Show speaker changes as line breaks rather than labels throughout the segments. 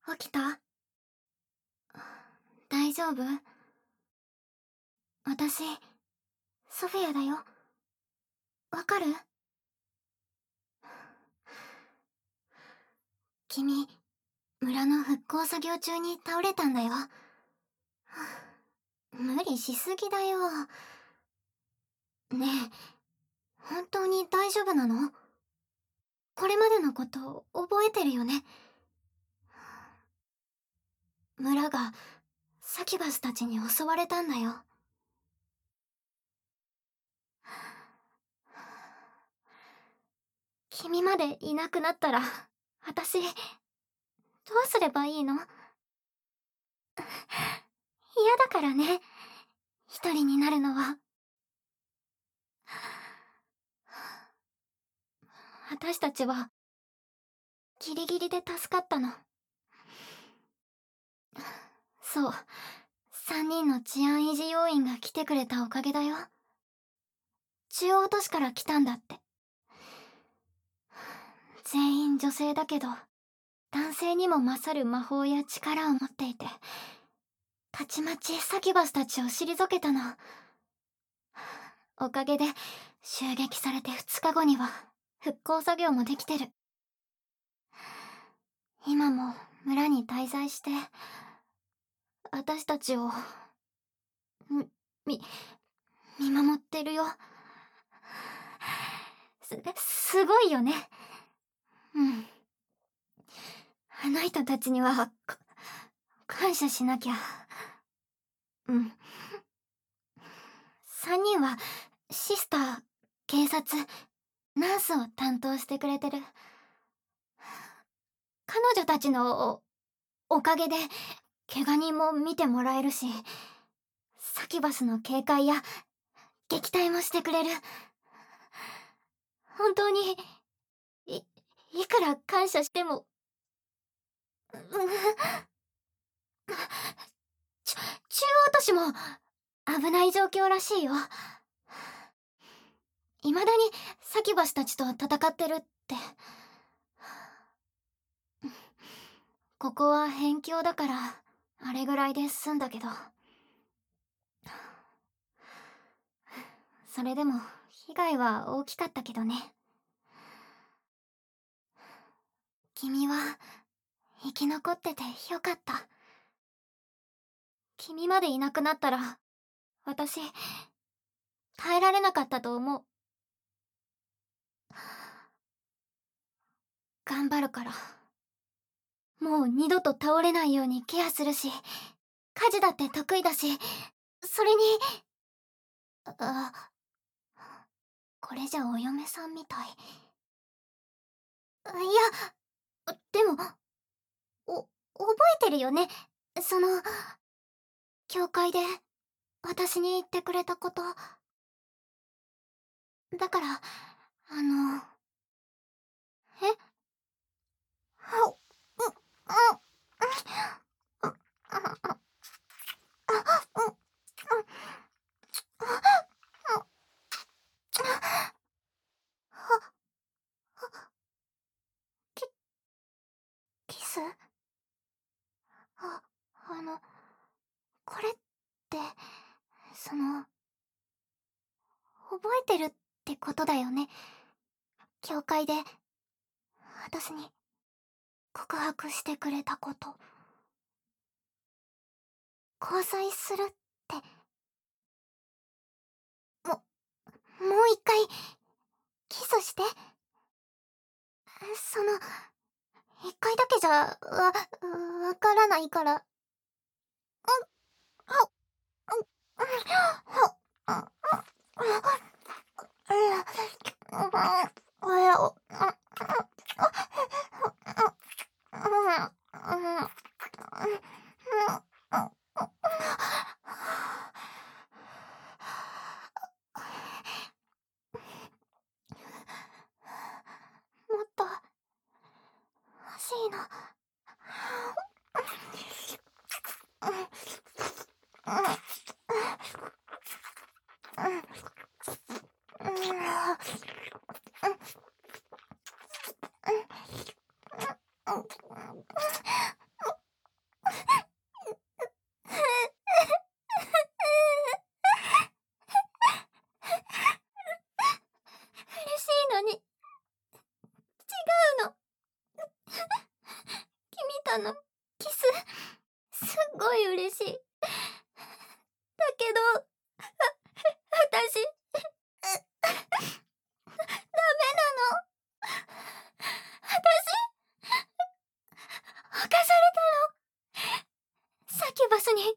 起きた？大丈夫？私、ソフィアだよ。わかる？君、村の復興作業中に倒れたんだよ。無理しすぎだよ。ねえ、本当に大丈夫なの？これまでのこと覚えてるよね？村がサキバスたちに襲われたんだよ。君までいなくなったら、私、どうすればいいの？嫌だからね、一人になるのは。私たちは、ギリギリで助かったの。そう、3人の治安維持要員が来てくれたおかげだよ。中央都市から来たんだって。全員女性だけど、男性にも勝る魔法や力を持っていて、たちまちサキバスたちを退けたの。おかげで、襲撃されて2日後には、復興作業もできてる。今も村に滞在して、私たちを、み、み、見守ってるよ。すごいよね。うん。あの人たちには、感謝しなきゃ。うん。3人は、シスター、警察、ナースを担当してくれてる。彼女たちのおかげで、怪我人も見てもらえるし、サキバスの警戒や撃退もしてくれる。本当に、い、いくら感謝しても、中央都市も危ない状況らしいよ。未だにサキバスたちと戦ってるって。ここは辺境だから、あれぐらいで済んだけど。それでも、被害は大きかったけどね。君は、生き残っててよかった。君までいなくなったら、私、耐えられなかったと思う。頑張るから。もう二度と倒れないようにケアするし、家事だって得意だし、それに、あ、これじゃお嫁さんみたい。いや、でも、覚えてるよね。その、教会で、私に言ってくれたこと。だから、えは、キ、キス？あ、あの、これって、その、覚えてるってことだよね。教会で、私に、告白してくれたこと。交際するって、もう一回、キスして。その、一回だけじゃ、わからないから。もっと、欲しいの。 からのキス、すっごい嬉しい。だけど、私、ダメなの。私、犯されたの。サキュバスに、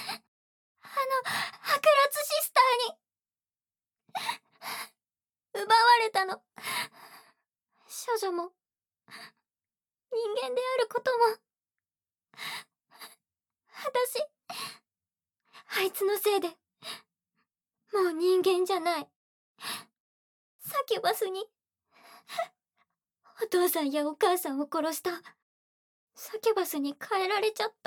白辣シスターに、奪われたの。少女も、人間であることも、私、あいつのせいで、もう人間じゃない。サキュバスに、お父さんやお母さんを殺したサキュバスに変えられちゃった。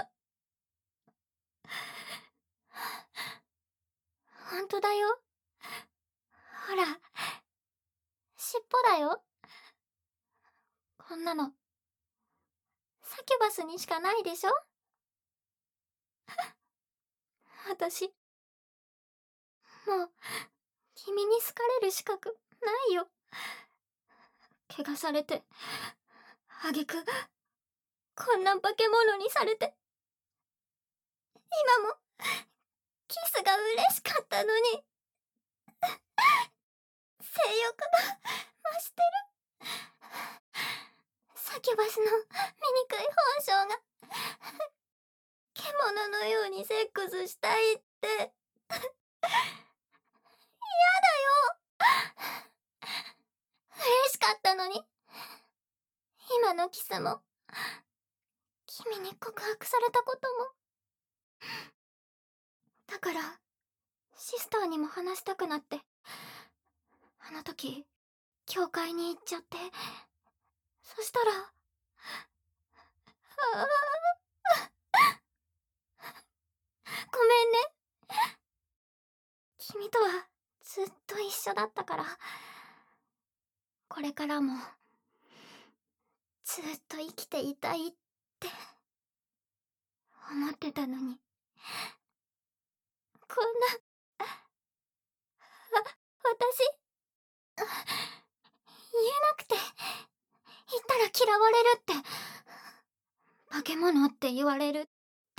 ほんとだよ。ほら、尻尾だよ。こんなの、サキュバスにしかないでしょ。私、もう、君に好かれる資格ないよ。怪我されて、挙句、こんな化け物にされて。今も、キスが嬉しかったのに、性欲が増してる。サキュバスの醜い本性が、獣のようにセックスしたいって。やだよ。嬉しかったのに。今のキスも、君に告白されたことも。だから、シスターにも話したくなって、あの時、教会に行っちゃって、そしたら、あごめんね。君とはずっと一緒だったから、これからも、ずっと生きていたいって、思ってたのに。こんな、私、言えなくて、言ったら嫌われるって、化け物って言われるって、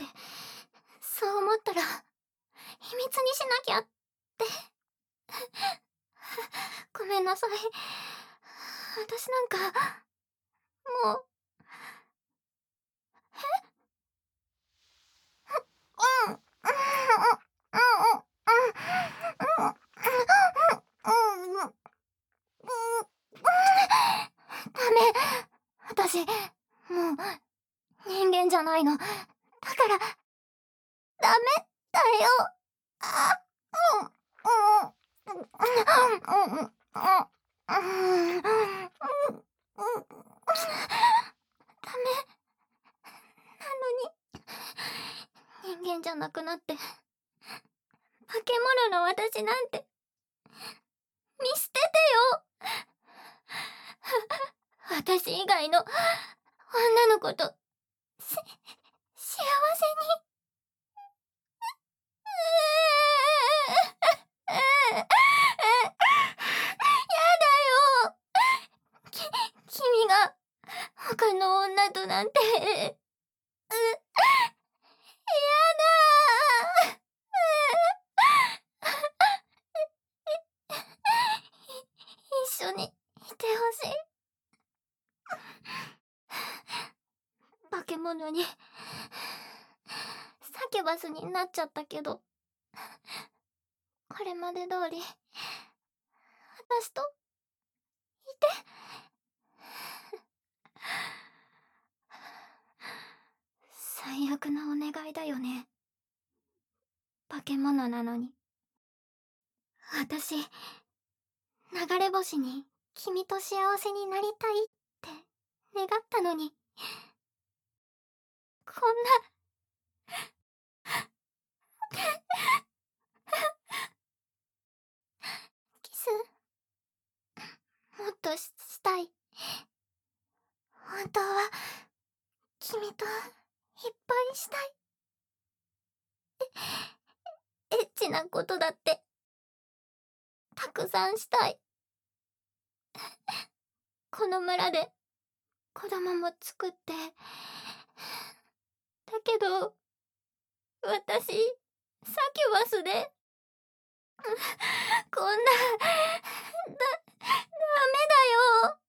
そう思ったら、秘密にしなきゃって。ごめんなさい。私なんか、もう、うん、うん、うん、うん、うん、うん、ダメ。私、もう、人間じゃないの。だから、ダメだよ。あ、うん、うん、うん、うん、うん、うん、ダメなのに、人間じゃなくなって、化け物の私なんて、見捨ててよ。私以外の女の子と、幸せに。やだよ。君が他の女となんて。やだ。一緒にいてほしい。化け物にサキュバスになっちゃったけど、これまで通り私といて。最悪なお願いだよね。化け物なのに。私、流れ星に君と幸せになりたいって願ったのに、こんな。キス、もっとしたい。本当は、君といっぱいしたい。エッチなことだって、たくさんしたい。この村で子供も作って、 だけど、私、サキュバスで、こんな、ダメだよ。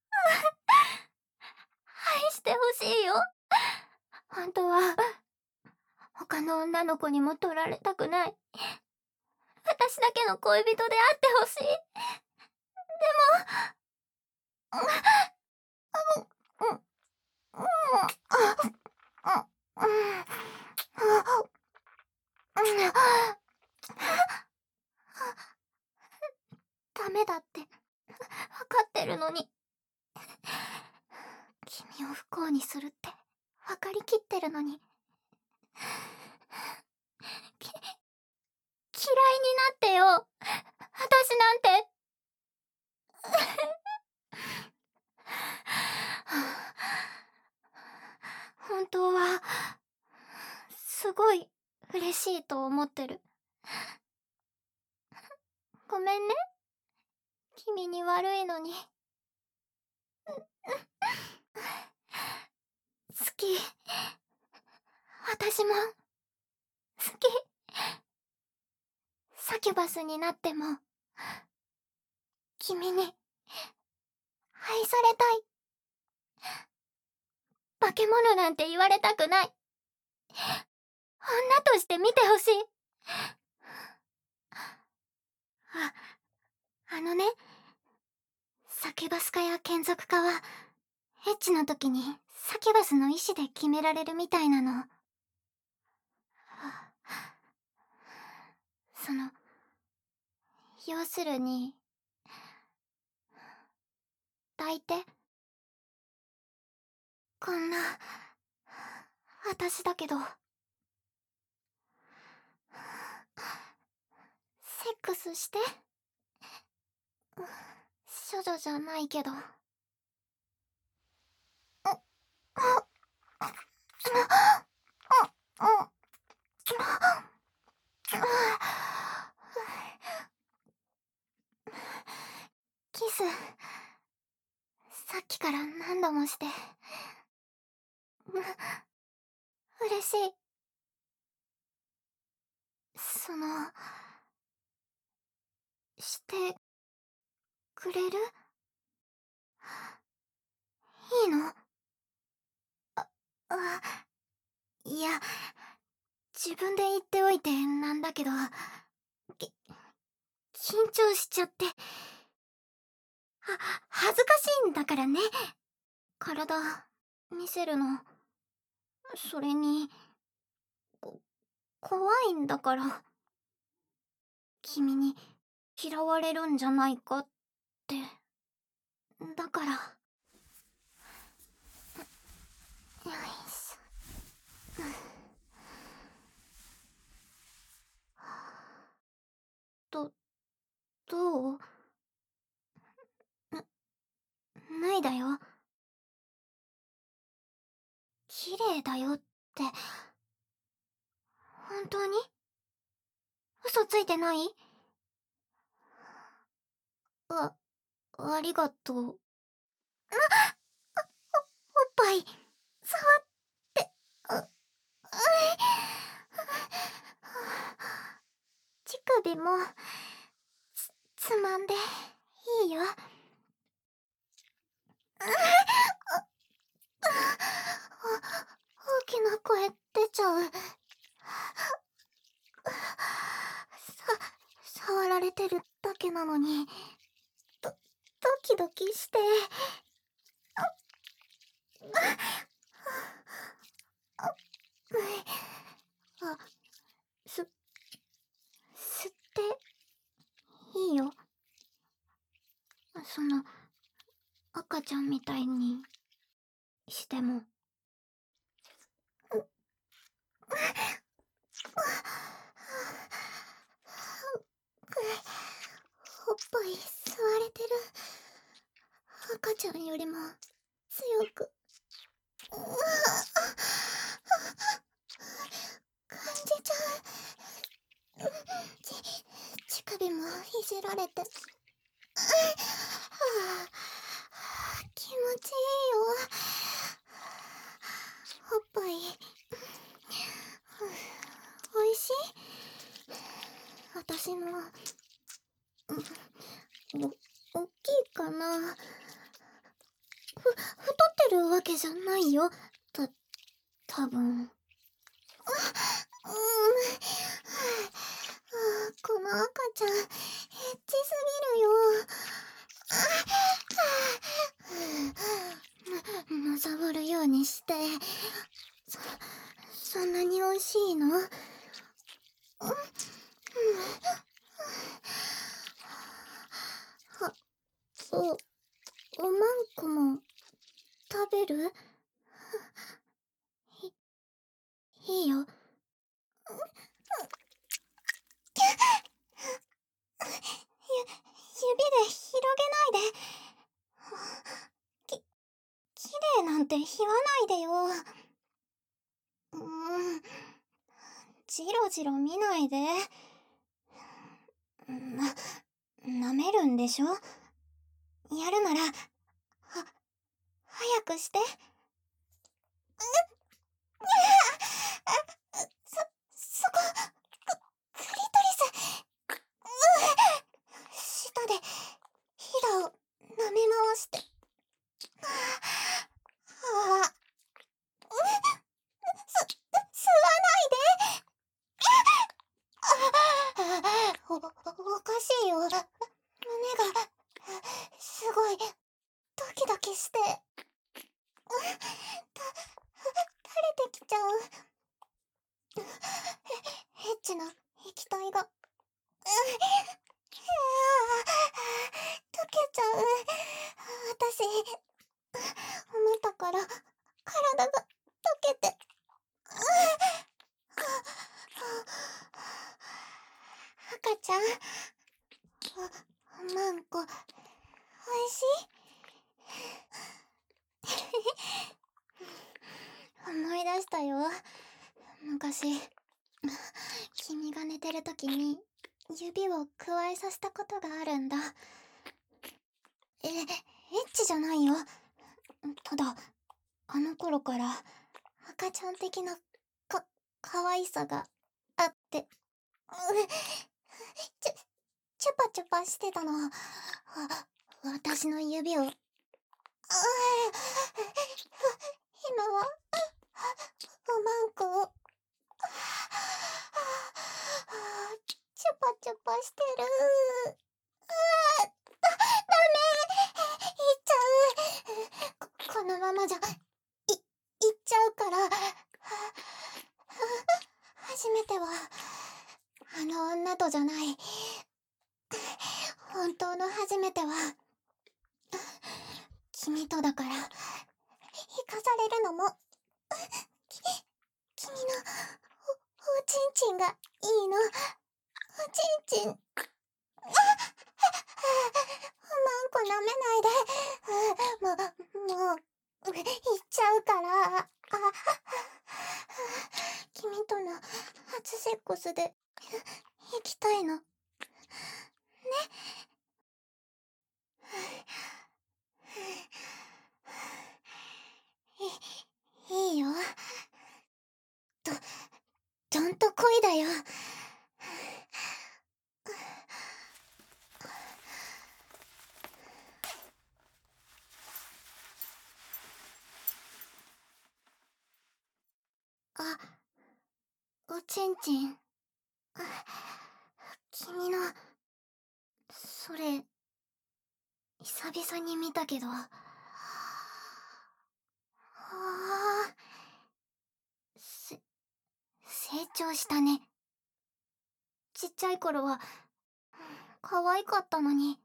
愛してほしいよ。本当は、他の女の子にも取られたくない。私だけの恋人であってほしい。でも、ダメだって分かってるのに、君を不幸にするって分かりきってるのに、嫌いになってよ、私なんて。本当はすごい嬉しいと思ってる。ごめんね、君に悪いのに。好き。私も好き。サキュバスになっても君に愛されたい。化け物なんて言われたくない。女として見てほしい。あのね、サキュバス化や眷属化はエッチの時にサキュバスの意志で決められるみたいなの。その、要するに、抱いて。こんな、私だけど、セックスして。処女じゃないけど。キス、さっきから何度もして。嬉しい。してくれる？いいの？いや、自分で言っておいてなんだけど、き緊張しちゃって。恥ずかしいんだからね。体、見せるの。それに、怖いんだから。君に嫌われるんじゃないかって。だから。よいしょ。ど、どう？脱いだよ。綺麗だよって。本当に？嘘ついてない？あ、ありがとう。おっぱい、触って、乳首も、つまんで、いいよ。大きな声出ちゃう。触られてるだけなのに、ドキドキして。あ、吸っていいよ。赤ちゃんみたいにしても。おっぱい吸われてる。赤ちゃんよりも強く。感じちゃう。乳首もいじられて。気持ちいいよ。 おっぱいおいしい？私のおっきいかな。太ってるわけじゃないよ。多分。この赤ちゃんエッチすぎるよ。むさぼるようにして。そんなに美味しいの？おまんこも食べる？いいよ。指で広げないで。きれいなんて言わないでよ。じろじろ見ないで。舐めるんでしょ？やるなら、早くして。そこ、クリトリス。舌で、ひだを舐め回して。吸わないで。おかしいよ。胸が、すごい、ドキドキして。垂れてきちゃう。エッチな液体が。溶けちゃう。私、思ったから、体が溶けて。赤ちゃん、おまんこ、おいしい？思い出したよ。昔、君が寝てる時に指をくわえさせたことがあるんだ。エッチじゃないよ。ただ、あの頃から赤ちゃん的な可愛さがあって、チュパチュパしてたの。私の指を。今は、おまんこを、チュパチュパしてる。ダメ、言っちゃう。このままじゃ、言っちゃうから。初めては、あの女とじゃない。本当の初めては、君とだから、生かされるのも、君のおちんちんがいいの。おちんちん。おまんこ舐めないで。もう、言っちゃうから。君との初セックスで、行きたいの。ね。いいよ。どんと恋だよ。おちんちん。君の、それ、久々に見たけど。成長したね。ちっちゃい頃は、可愛かったのに。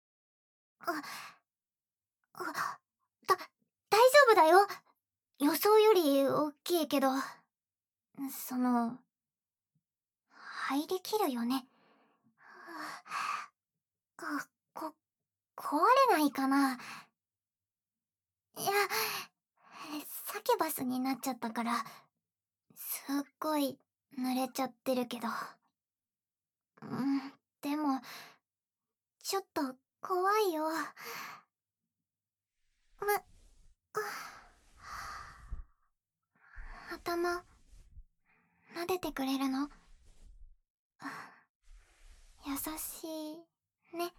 大丈夫だよ。予想より大きいけど、入りきるよね。こ、壊れないかな。いや、サキュバスになっちゃったから、すっごい濡れちゃってるけど。でも、ちょっと怖いよ。 頭撫でてくれるの？優しいね。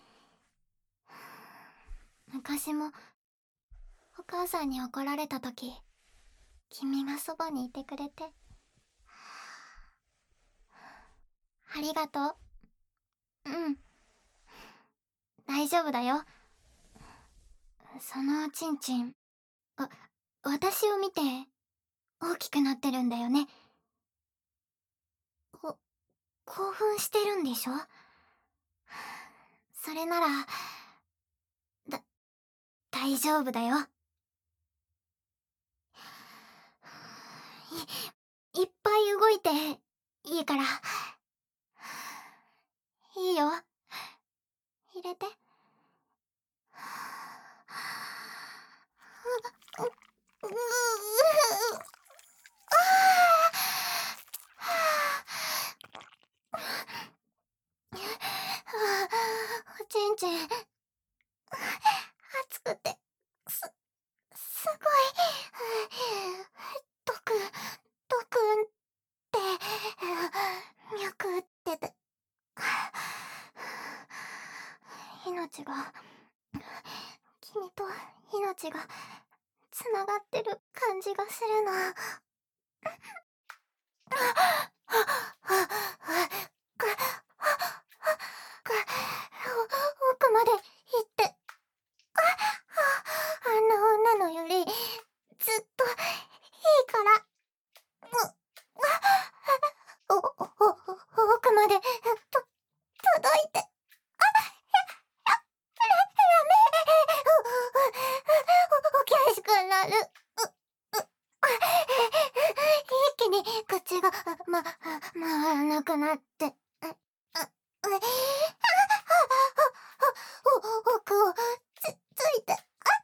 昔もお母さんに怒られた時、君がそばにいてくれてありがとう。うん、大丈夫だよ。そのおちんちん、私を見て大きくなってるんだよね。興奮してるんでしょ？それならだ大丈夫だよ。いっぱい動いていいから。いいよ、入れて。おちんちん熱くてすごいドクドクンって脈ってて命が君と命がつながってる感じがするの。奥まで行ってあんな女のよりずっといいから。奥まで届いて。おきゃしくなる。一気に口が回らなくなって。奥をついて。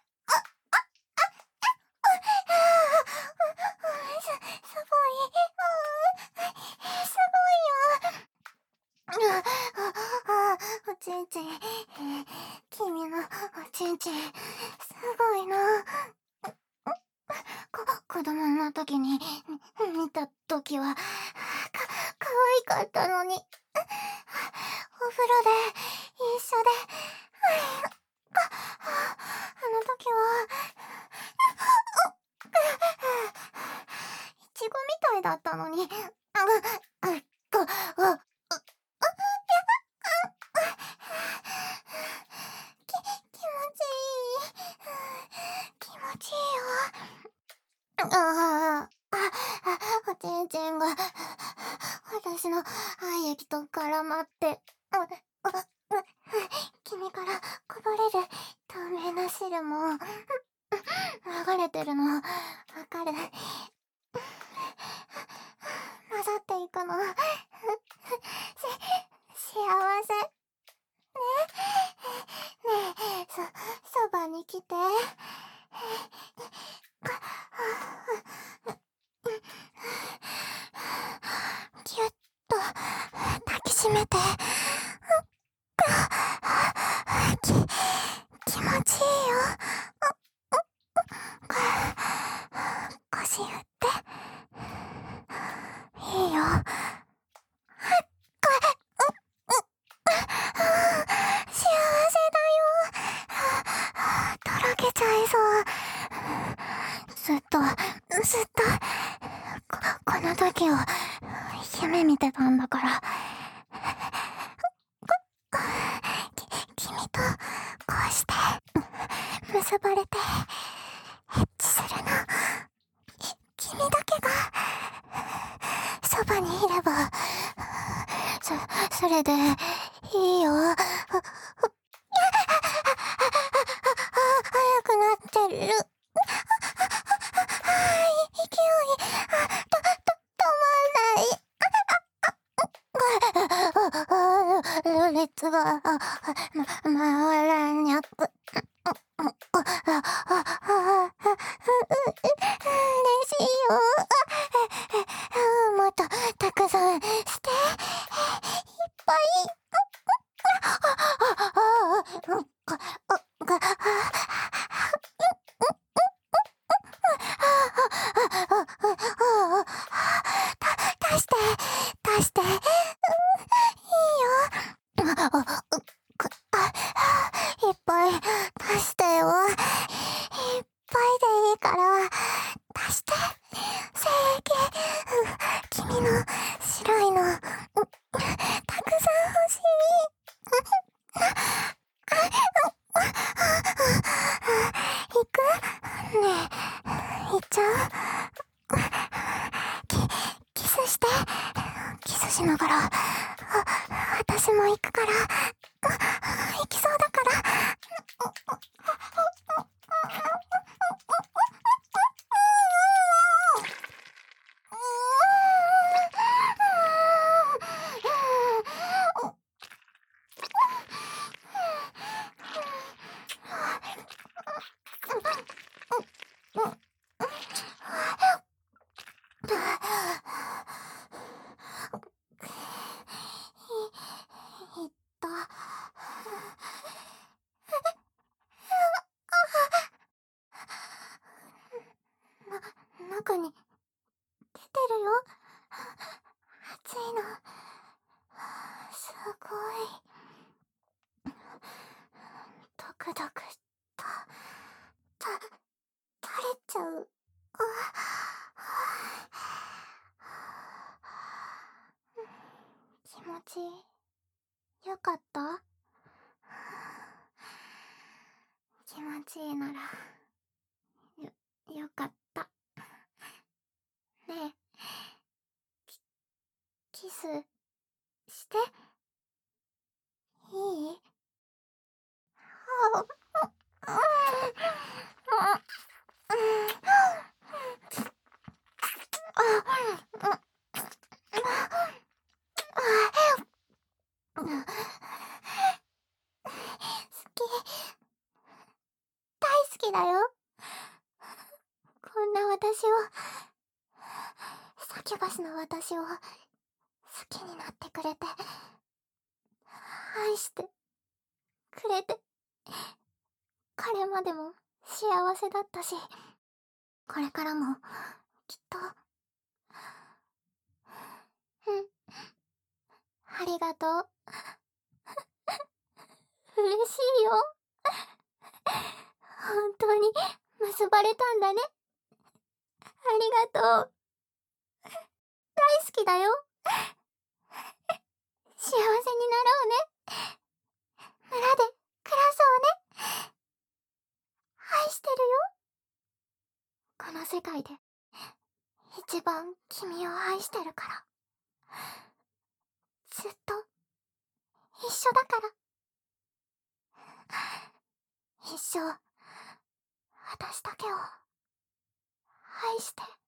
すごい。すごいよ。おちんちん。君のおちんちん、すごいな。子供の時に見た時は可愛かったのに、お風呂で一緒で、あの時はいちごみたいだったのに、気持ちいい。気持ちいいよ。おちんちんが私の愛液と絡まって、君からこぼれる透明な汁も流れてるのわかる？混ざっていくの幸せね。ねえ、そばに来て。ぎゅっと抱きしめて。気持ちいいよ。腰振っていいよ。幸せだよ。とろけちゃいそう。ずっとこの時を夢見てたんだから。君とこうして結ばれてエッチするの。君だけがそばにいればそれでいいよ。早くなってる。勢い止まんない。ろれつが回らんにゃく。嬉しいよ。もっとたくさんして、いっぱい。
い。出してよ。いっぱいでいいから、出して。正義。君の白いの、たくさん欲しい。行くねえ、行っちゃう？キスして。キスしながら、私も行くから、行きそうだから。いった。中に出てるよ。熱いの。すごい。ドクドクた、垂れちゃう。気持ちよかった？気持ちいいなら、よかった。ねえ、キスして。いい？好き。大好きだよ。こんな私を、サキュバスの私を好きになってくれて、愛してくれて、彼までも幸せだったし、これからもきっと。うん、ありがとう。嬉しいよ。本当に結ばれたんだね。ありがとう。大好きだよ。幸せになろうね。村で暮らそうね。愛してるよ。この世界で一番君を愛してるから。ずっと一緒だから。一生私だけを愛して。